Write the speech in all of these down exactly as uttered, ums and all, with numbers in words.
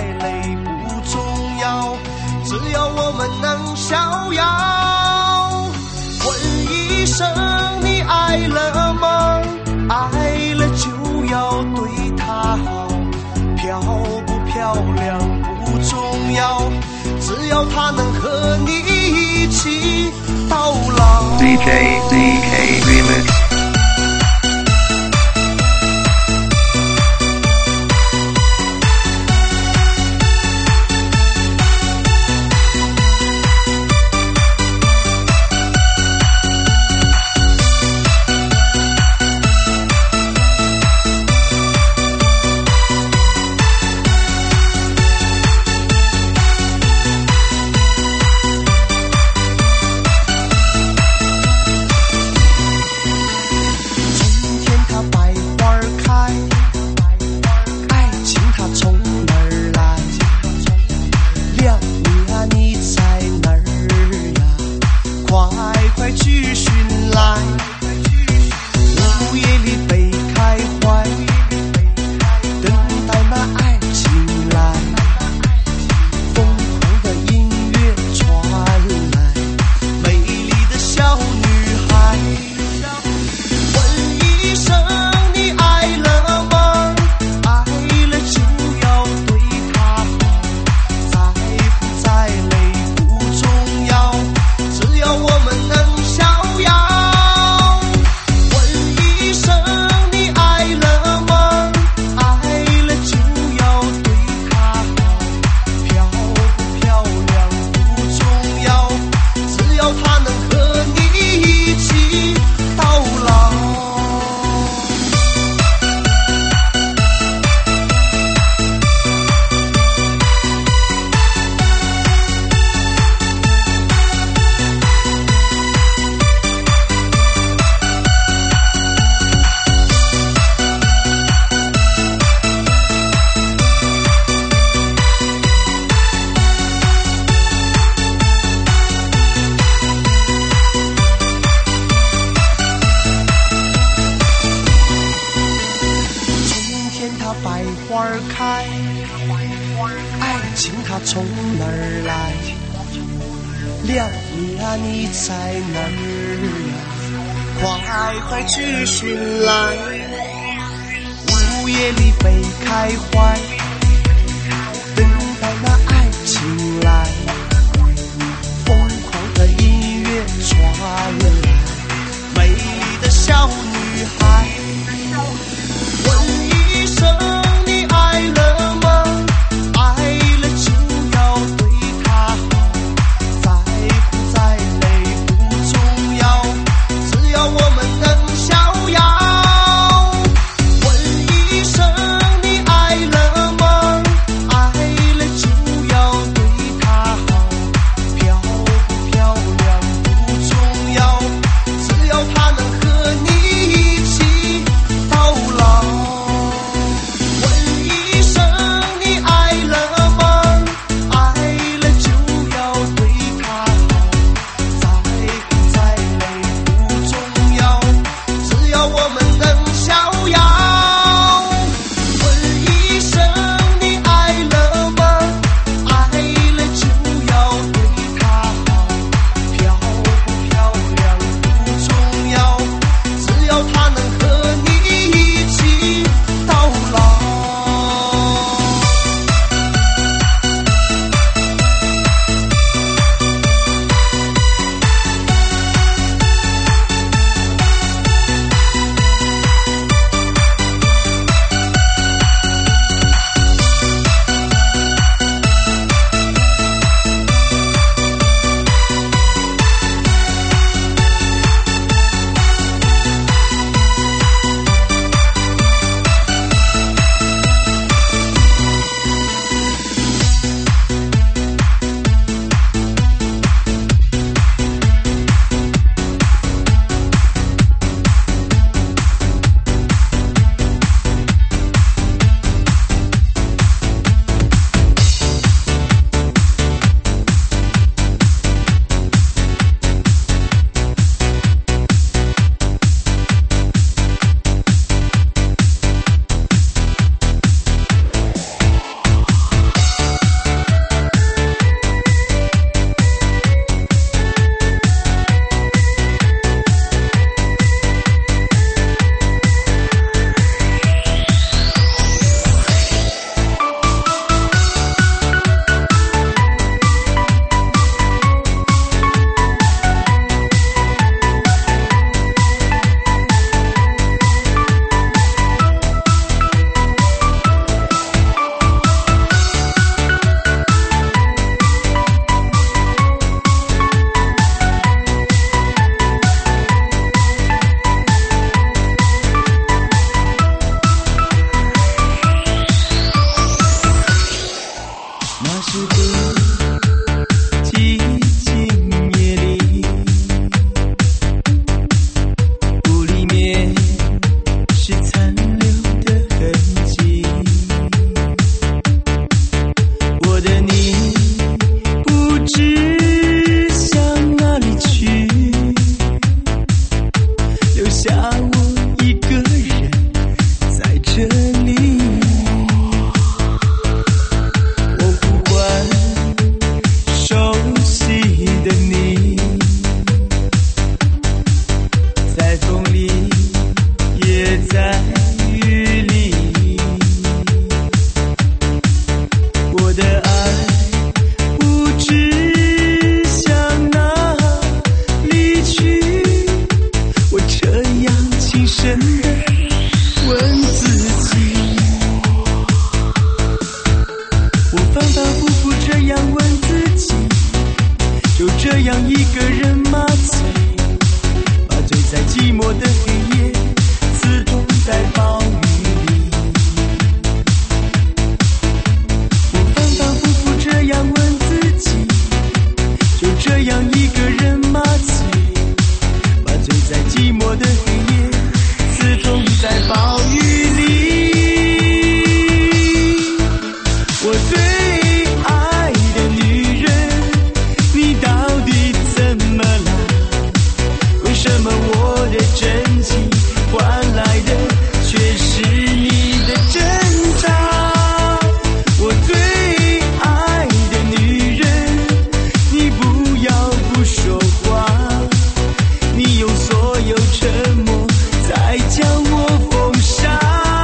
累不重要，只要我们能逍遥。问一声你爱了吗？爱了就要对她好，漂不漂亮不重要，只要她能和你一起到老。 D J D K Remix。 从哪儿来？亮你啊，你在哪儿呀？快快去寻来！午夜里被开怀，等待那爱情来。疯狂的音乐传来，美丽的小女孩。问一声你爱了吗？爱了就要对她好，再苦再累不重要，只要我们能逍遥。问一声你爱了吗？爱了就要对她好， 样一个人麻醉，麻醉在寂寞的黑夜，刺痛在暴雨里。我反反复复这样问自己，就这样一个人麻醉，麻醉在寂寞的黑夜，刺痛在暴雨里。我最爱的女人，你到底怎么了？为什么我的真情换来的却是你的挣扎？我最爱的女人，你不要不说话，你用所有沉默在将我封杀。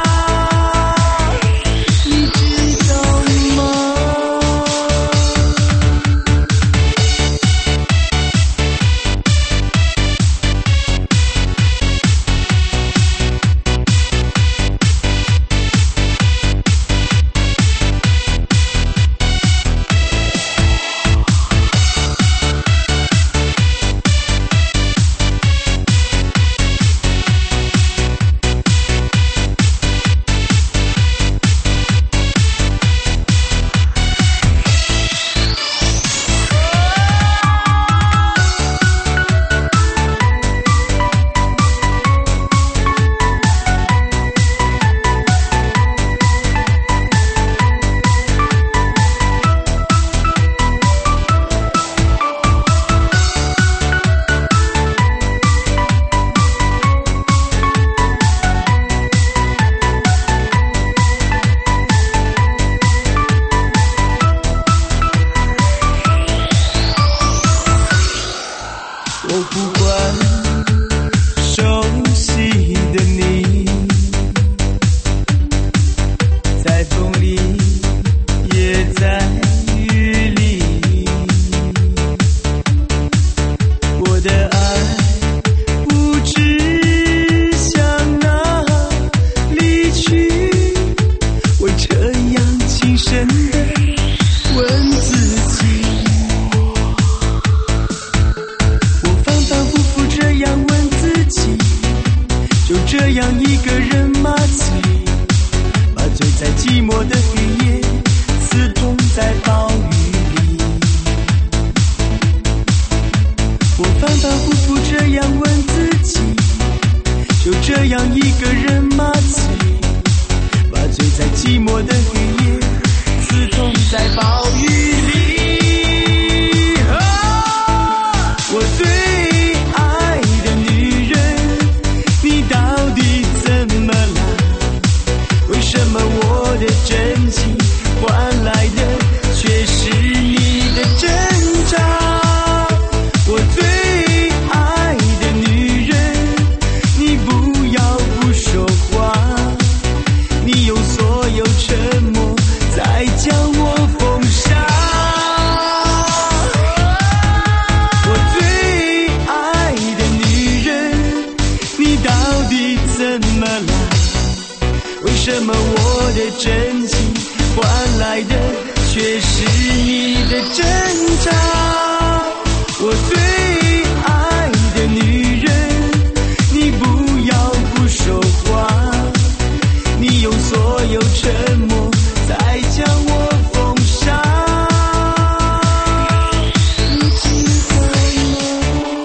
我不管熟悉的你，在风里也在雨里，我的爱不知向哪里去，我这样轻声地问自己。就这样一个人麻醉，麻醉在寂寞的黑夜，刺痛在暴雨里。我反反复复这样问自己，就这样一个人麻醉，麻醉在寂寞的黑夜，刺痛在暴雨里。啊，我最爱的女人，你到底怎么了？为什么我的真情换来的却是你的挣扎？我最爱的女人，你不要不说话，你用所有沉默在将我封杀。我最爱的女人，你到底怎么了？为什么我的真情换来的却是你的挣扎？我最爱的女人，你不要不说话，你用所有沉默在将我封杀。你知道吗？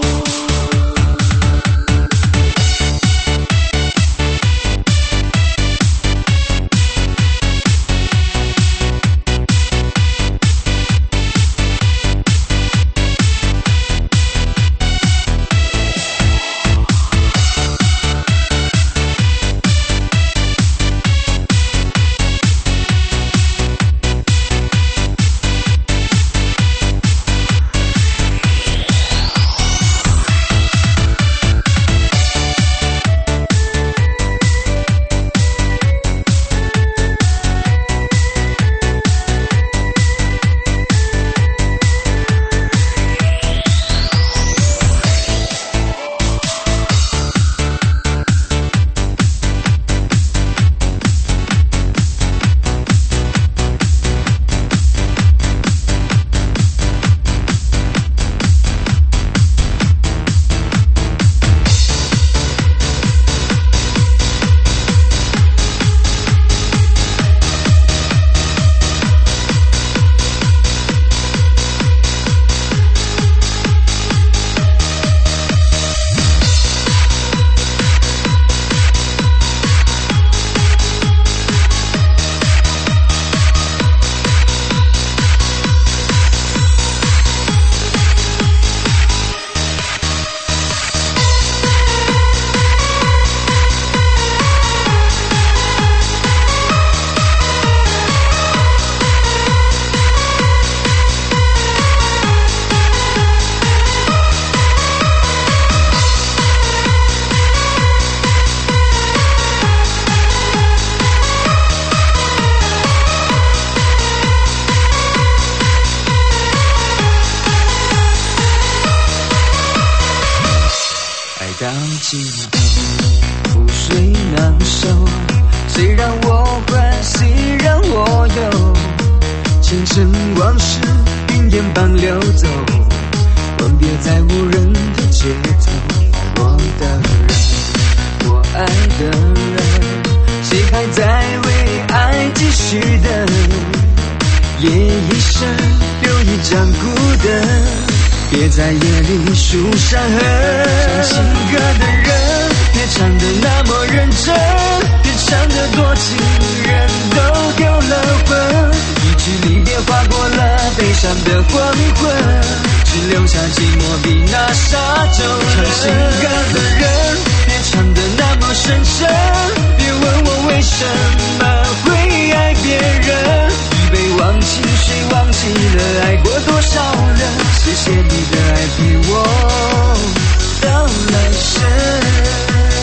到尽头，覆水难收。谁让我欢喜让我忧？前尘往事云烟般流走，吻别在无人的街头。我的人，我爱的人，谁还在为爱继续等？夜已深，留一盏孤灯，别在夜里数伤痕。唱情歌的人，别唱得那么认真，别唱得多情人都丢了魂。一句离别划过了悲伤的黄昏，只留下寂寞比那沙洲冷。唱情歌的人，别唱得那么深沉，别问我为什么会爱别人。一杯忘情水，忘记了爱过多少人。谢谢你的爱陪我到来生。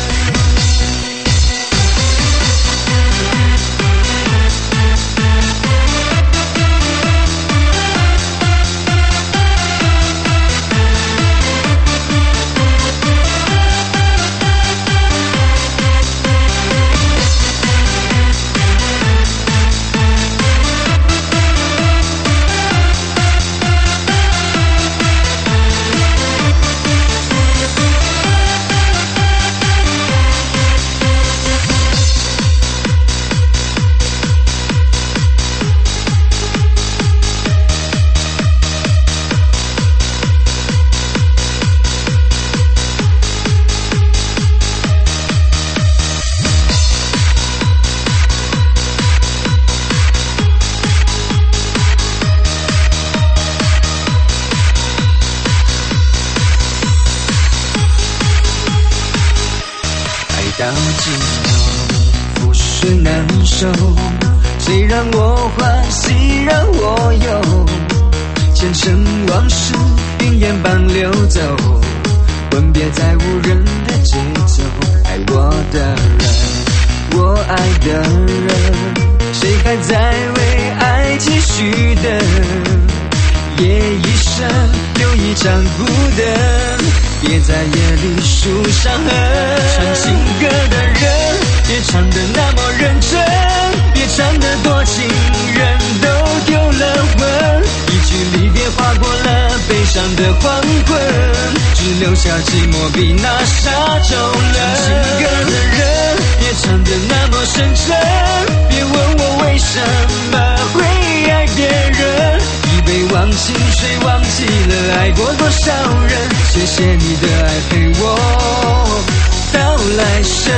到尽头，覆水难收。谁让我欢喜让我忧？前尘往事云烟般流走，吻别在无人的节奏。爱我的人，我爱的人，谁还在为爱继续等？夜已深，留一盏孤灯，别在夜里数伤痕。唱情歌的人，别唱得那么认真，别唱得多情人都丢了魂。一句离别划过了悲伤的黄昏，只留下寂寞比那沙洲冷。唱情歌的人，别唱得那么深沉，别问我为什么会爱别人。一杯忘情水，忘记了爱过多少人。谢谢你的爱陪我到来生。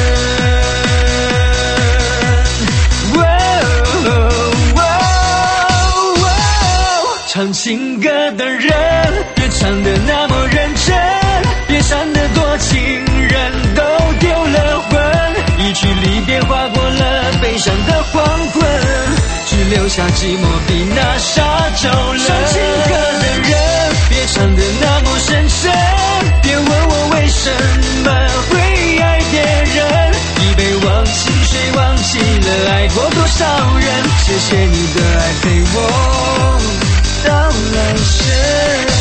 唱情歌的人，别唱得那么认真，别唱得多情人都丢了魂。一句离别划过了悲伤的黄昏，只留下寂寞比那沙洲冷。唱情歌的人，别唱得那么深沉，别问我为什么会爱别人。一杯忘情水，忘记了爱过多少人。谢谢你的爱陪我到来生。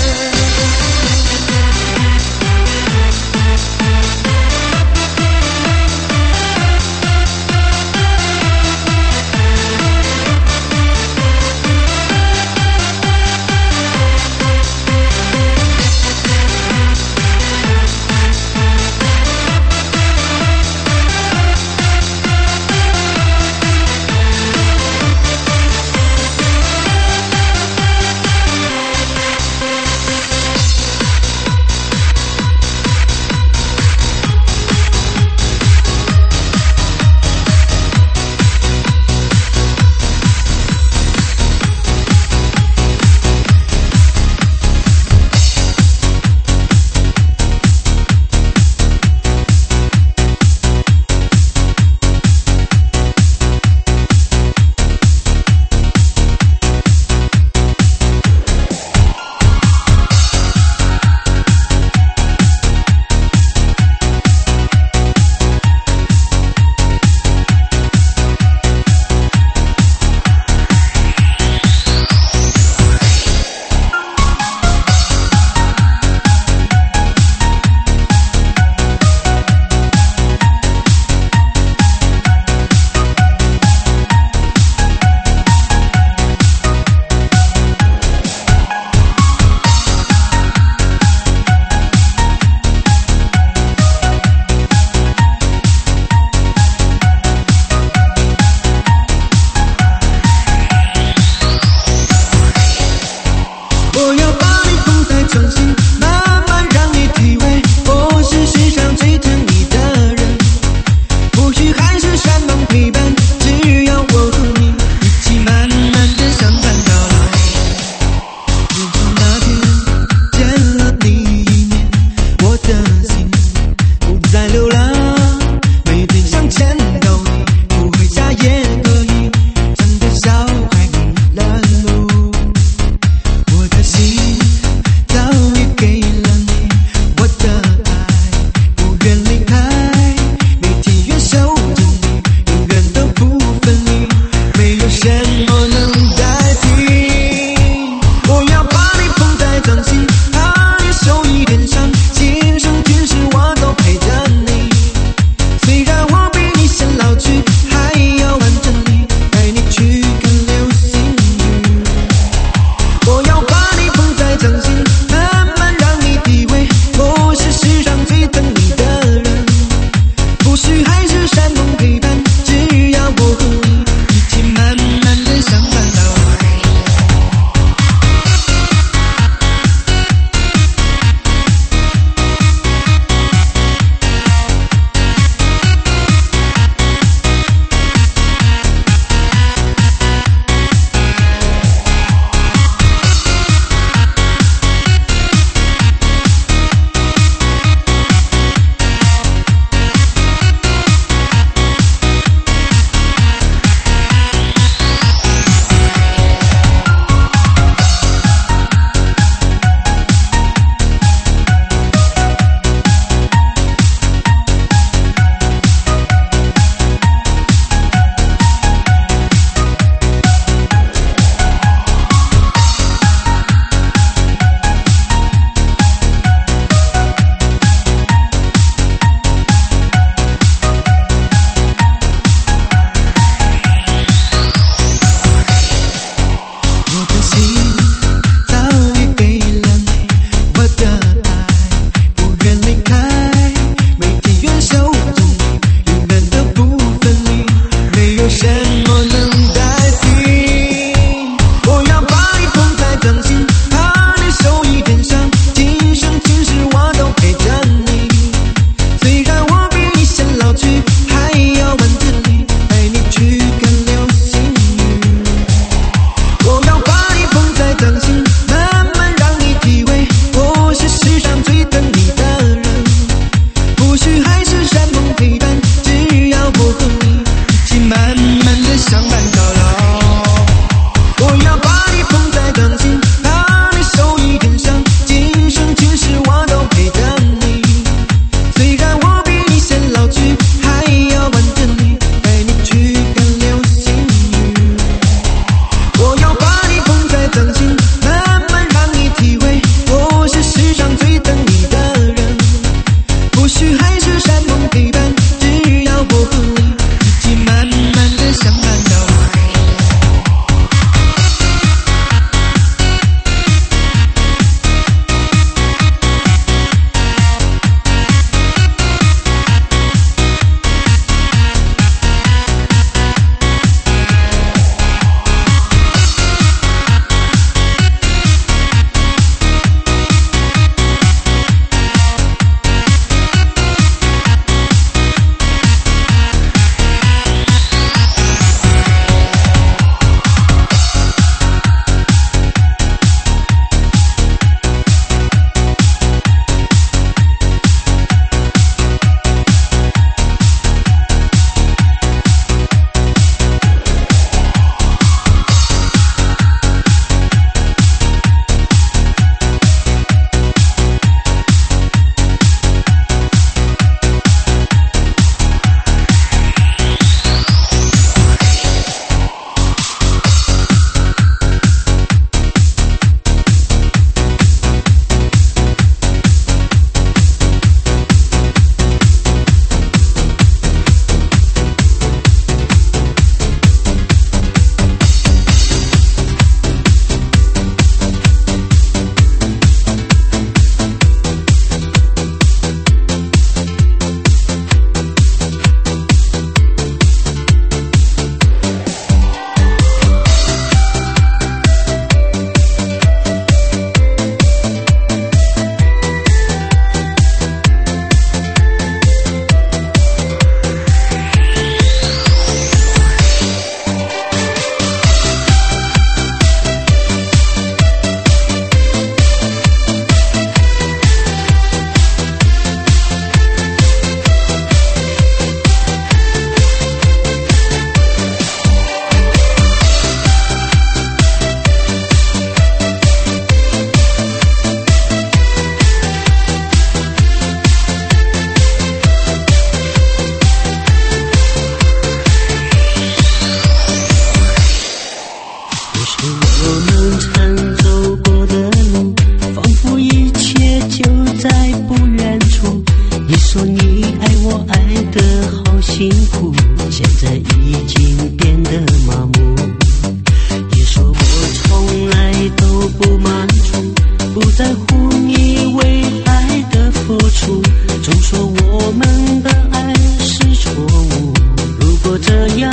不在乎你为爱的付出，总说我们的爱是错误。如果这样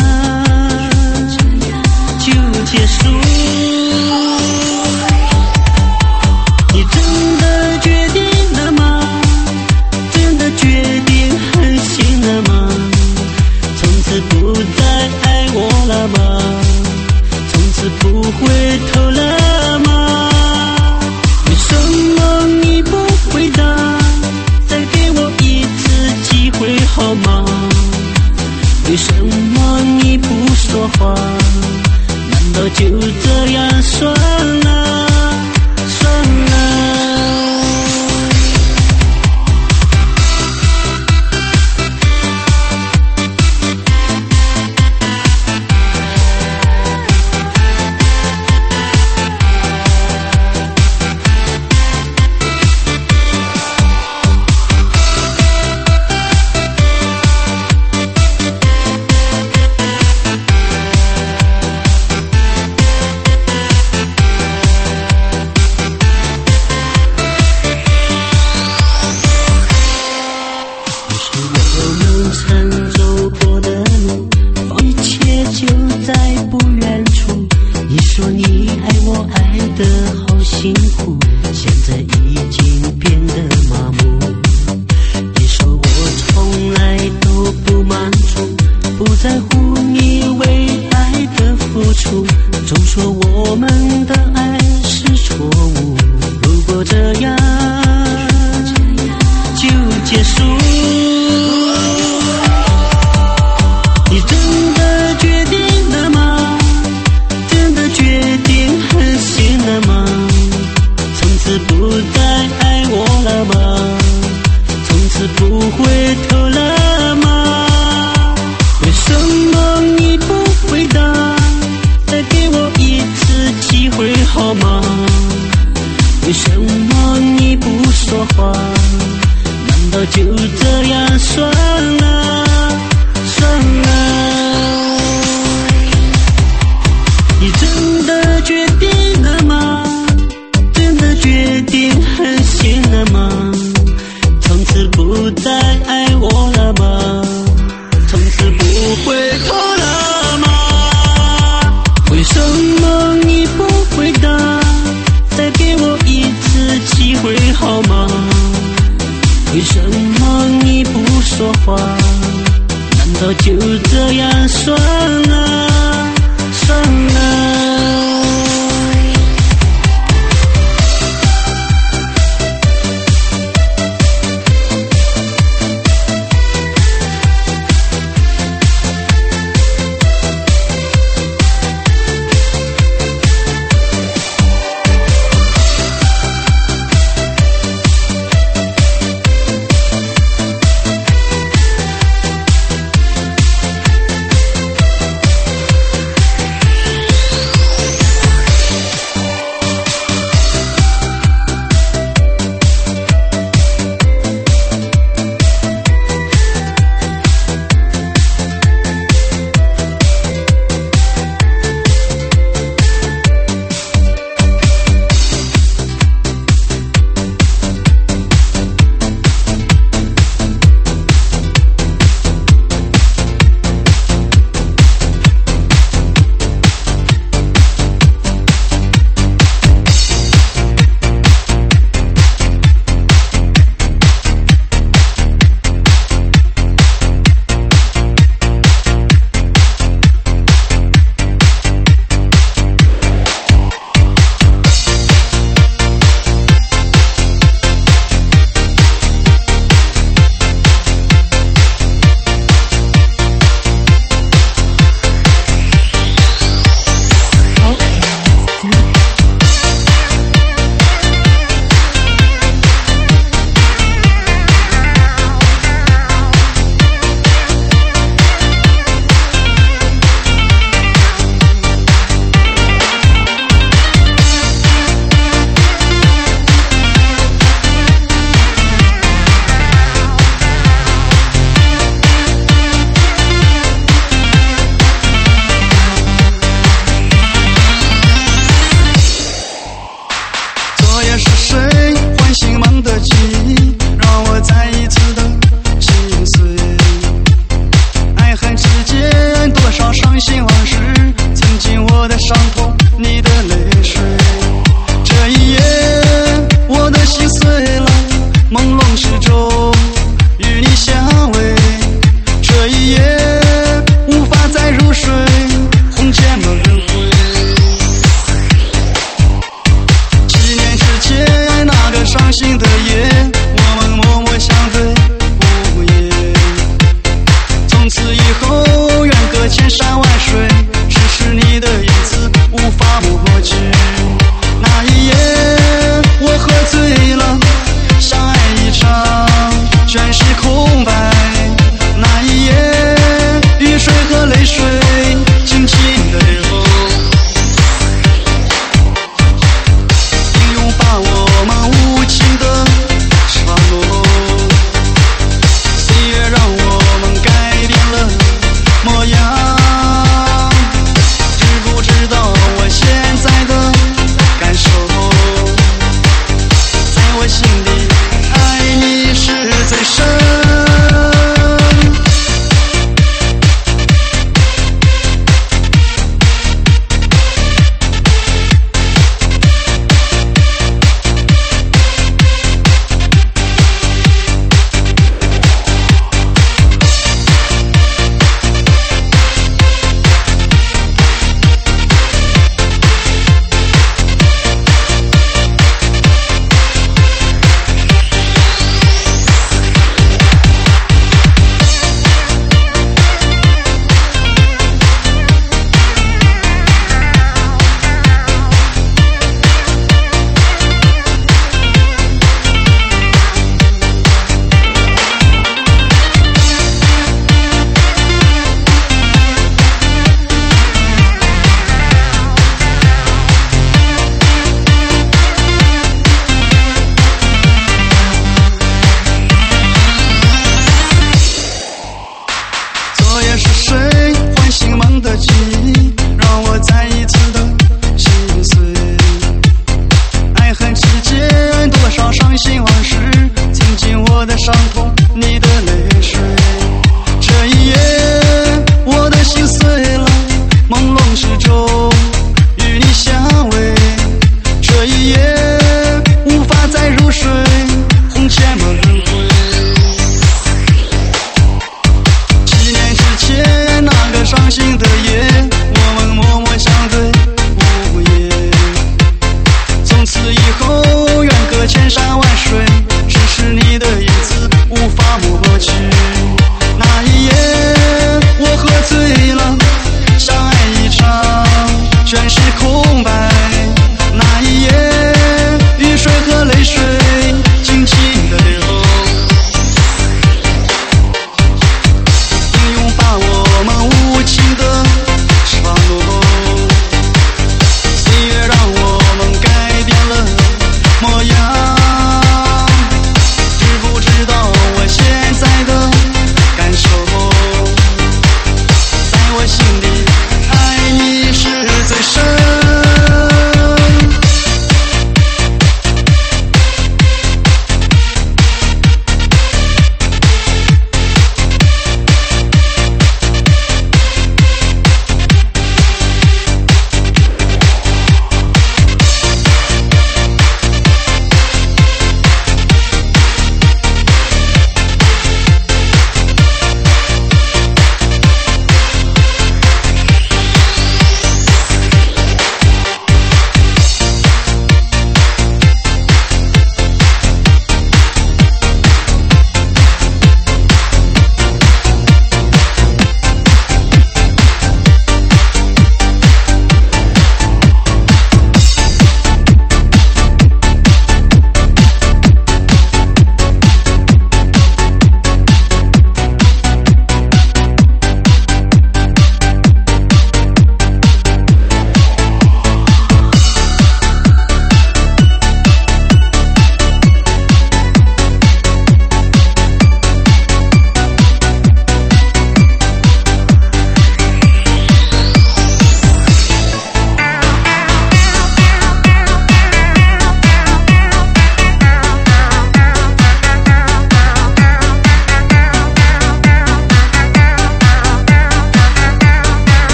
就结束，你真的决定了吗？真的决定狠心了吗？从此不再爱我了吗？从此不回头了吗？为什么你不回答？再给我一次机会好吗？为什么你不说话？难道就这样算了？算了。 我心里，爱你是最深。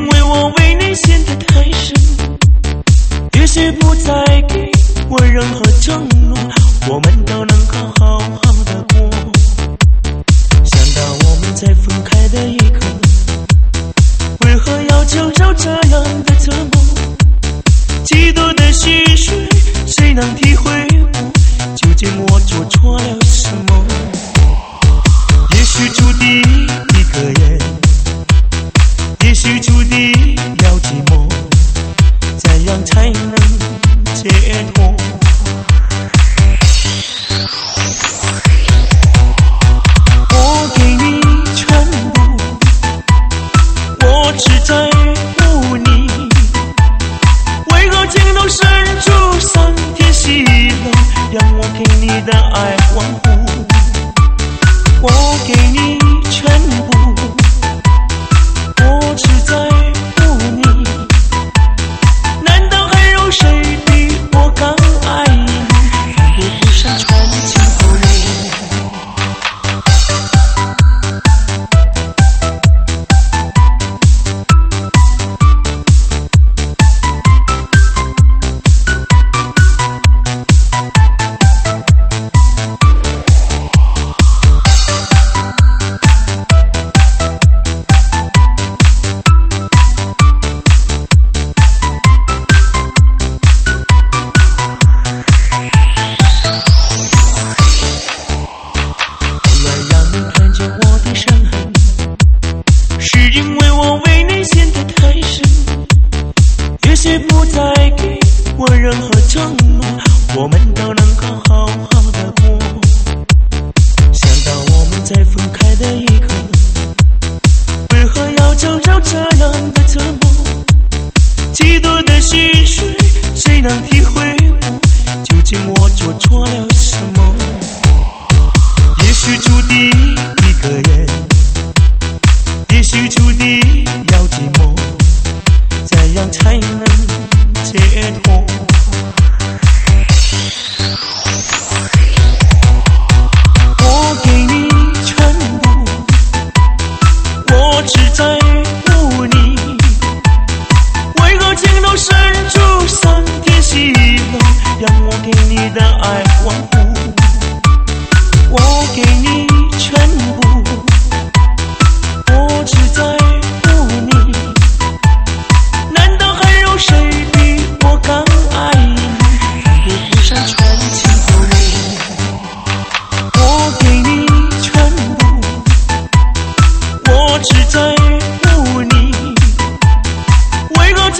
因为我为你陷得太深，也许不再给我任何承诺，我们都能够好好的过。想到我们在分开的一刻，为何要承受这样的折磨？嫉妒的心碎，谁能体会我？究竟我做错了什么？也许注定一个人，也许注定要寂寞，怎样才能解脱？我给你全部，我只在乎你，为何情到深处桑田洗了，让我给你的爱恍惚？我给你全部，我只在乎你，难道还有谁比我更爱你？奋不顾身穿进后路。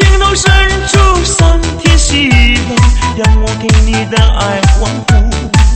让我给你的爱恍惚。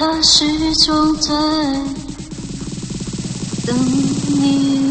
我始终在等你。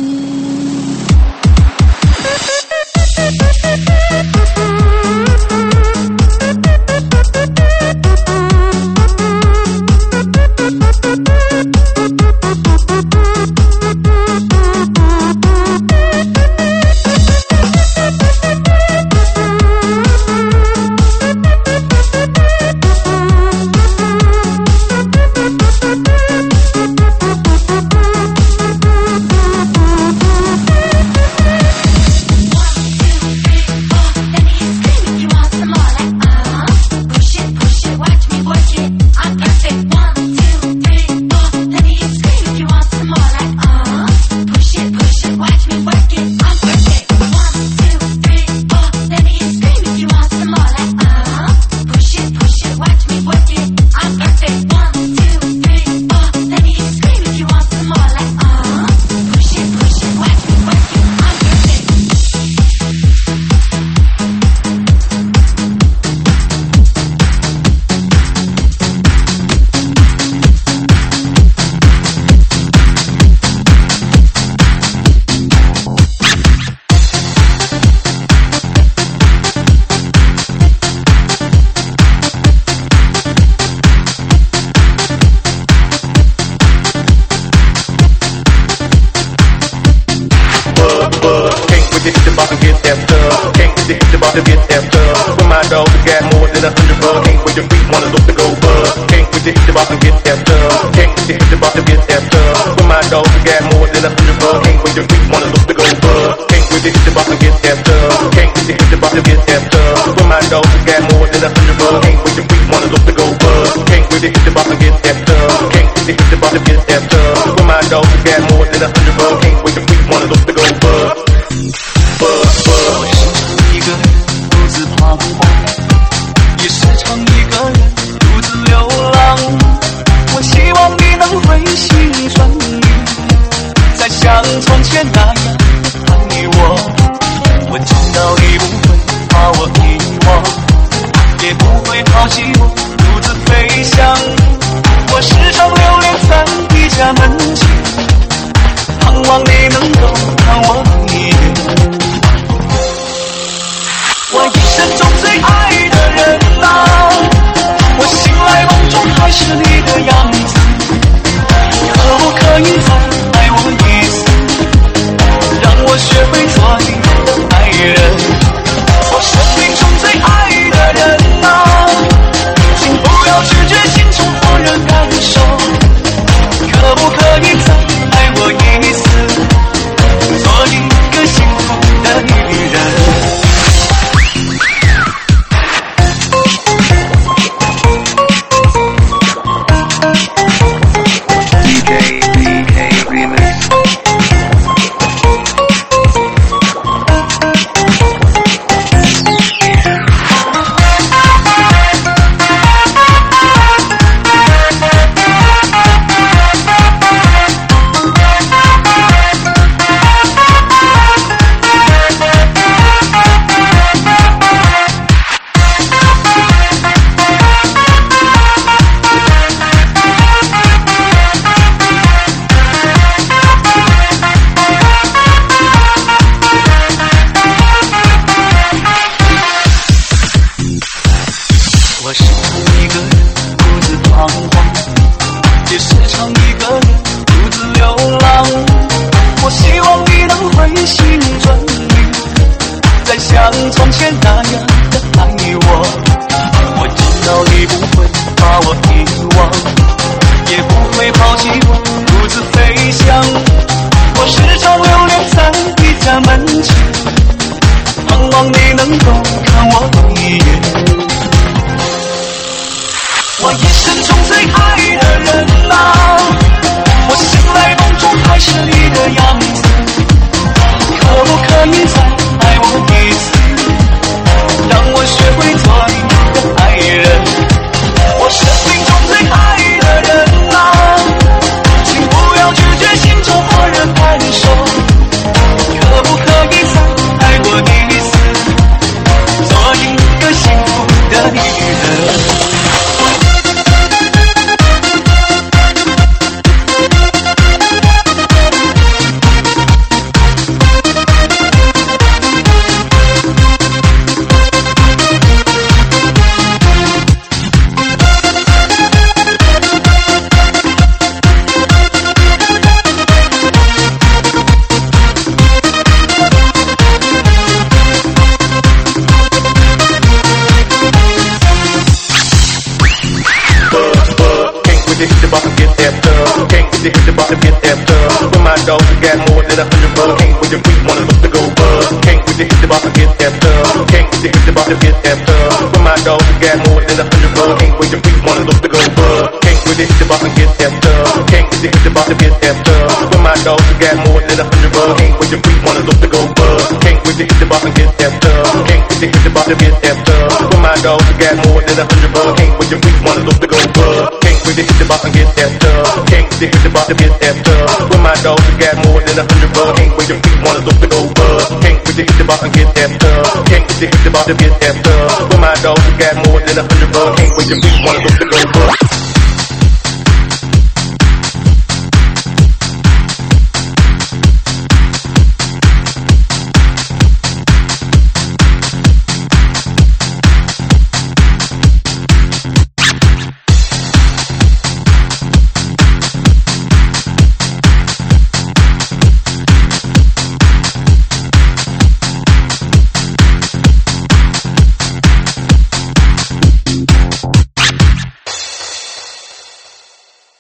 that stuff. Can't wait to hit the bar to get that stuff. With my dogs, we got more than a hundred bucks. Can't wait to freak, wanna look to go buzz. Can't wait to hit the bar to get that stuff. Can't wait to hit the bar to get that stuff. With my dogs, we got more than a hundred bucks. Can't wait to freak, wanna look to go buzz. Can't wait to hit the bar to get that stuff. Can't wait to hit the bar to get that stuff. With my dogs, we got more than a hundred bucks. Can't wait to freak, wanna look to go buzz. Can't wait to hit the bar and get that stuff. Can't wait to hit the bar to get that stuff. With my dogs, we got more than a hundred bucks. Can't wait to freak, wanna look to go buzz. Can't wait to hit the bar and get that stuff. Can't wait to hit the bar to get that stuff. With my dogs, we got more than a hundred bucks. Can't wait to freak, wanna look to go buzz. Can't wait to hit the bar and get that stuff. Can't wait to hit the bar to get that stuff. With my dogs, we got more than a hundred bucks. Can't wait to freak, wanna look to go buzz.